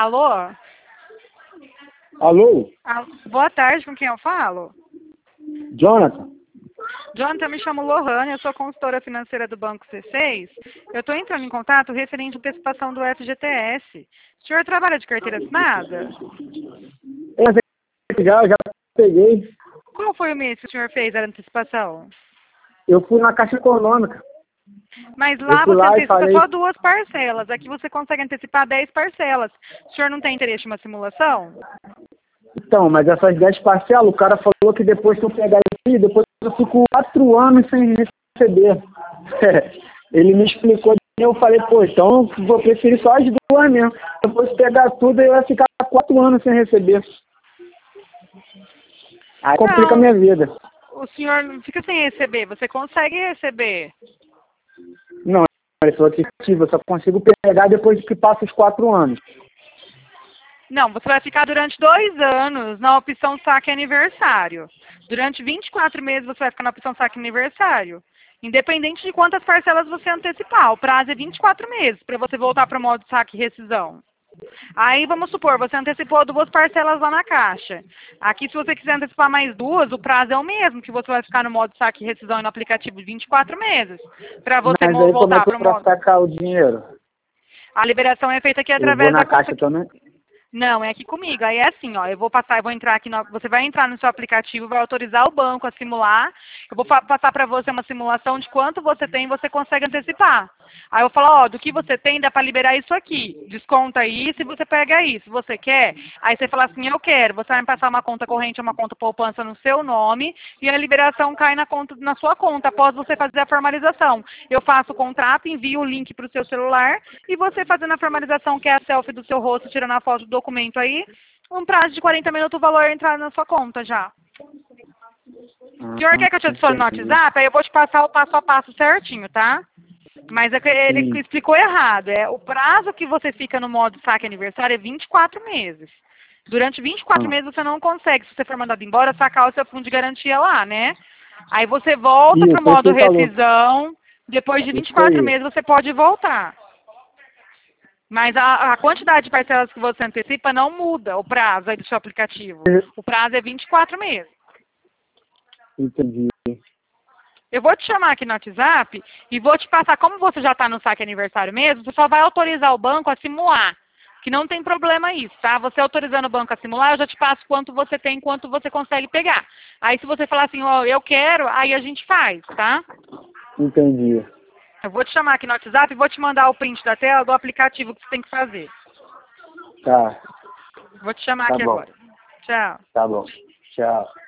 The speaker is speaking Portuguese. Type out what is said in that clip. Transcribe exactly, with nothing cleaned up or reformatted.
Alô? Alô? Alô? Boa tarde, com quem eu falo? Jonathan? Jonathan, eu me chamo Lohane, eu sou consultora financeira do Banco C seis. Eu estou entrando em contato referente à antecipação do F G T S. O senhor trabalha de carteira assinada? Eu já, já peguei. Qual foi o mês que o senhor fez a antecipação? Eu fui na Caixa Econômica. Mas lá fui você lá e antecipa falei- só duas parcelas. Aqui você consegue antecipar dez parcelas. O senhor não tem interesse em uma simulação? Então, mas essas dez parcelas, o cara falou que depois que eu pegar isso, depois eu fico quatro anos sem receber. Ele me explicou e eu falei, pô, então eu vou preferir só as duas mesmo. Depois de pegar tudo, eu ia ficar quatro anos sem receber. Aí complica a Não. minha vida. O senhor não fica sem receber, você consegue receber. Não, ele falou que eu só consigo pegar depois que passa os quatro anos. Não, você vai ficar durante dois anos na opção saque aniversário. Durante vinte e quatro meses você vai ficar na opção saque aniversário. Independente de quantas parcelas você antecipar. O prazo é vinte e quatro meses para você voltar para o modo saque e rescisão. Aí, vamos supor, você antecipou duas parcelas lá na Caixa. Aqui, se você quiser antecipar mais duas, o prazo é o mesmo, que você vai ficar no modo saque e rescisão e no aplicativo de vinte e quatro meses. Para você Mas aí como é voltar que para eu o posso modo... sacar o dinheiro? A liberação é feita aqui Eu vou através na da conta... Caixa também? Não, é aqui comigo. Aí é assim, ó, eu vou passar, eu vou entrar aqui, no, você vai entrar no seu aplicativo, vai autorizar o banco a simular. Eu vou fa- passar para você uma simulação de quanto você tem e você consegue antecipar. Aí eu vou falar, ó, do que você tem dá para liberar isso aqui. Desconta isso e você pega aí. Se você quer, aí você fala assim, eu quero. Você vai me passar uma conta corrente, uma conta poupança no seu nome e a liberação cai na, conta, na sua conta após você fazer a formalização. Eu faço o contrato, envio o link para o seu celular e você fazendo a formalização, que é a selfie do seu rosto, tirando a foto do documento aí, um prazo de quarenta minutos o valor entrar na sua conta já. O senhor quer que eu te adicione no WhatsApp? Aí eu vou te passar o passo a passo certinho, tá? Mas é que ele Sim. explicou errado. É, o prazo que você fica no modo saque aniversário é vinte e quatro meses. Durante vinte e quatro Ah. meses você não consegue, se você for mandado embora, sacar o seu fundo de garantia lá, né? Aí você volta Isso, para o foi isso modo que ele falou. rescisão, depois de vinte e Isso quatro aí. meses você pode voltar. Mas a, a quantidade de parcelas que você antecipa não muda o prazo aí do seu aplicativo. O prazo é vinte e quatro meses. Entendi. Eu vou te chamar aqui no WhatsApp e vou te passar, como você já está no saque aniversário mesmo, você só vai autorizar o banco a simular. Que não tem problema isso, tá? Você autorizando o banco a simular, eu já te passo quanto você tem, quanto você consegue pegar. Aí se você falar assim, ó, eu quero, aí a gente faz, tá? Entendi. Eu vou te chamar aqui no WhatsApp e vou te mandar o print da tela do aplicativo que você tem que fazer. Tá. Vou te chamar Tá aqui bom. agora. Tchau. Tá bom. Tchau.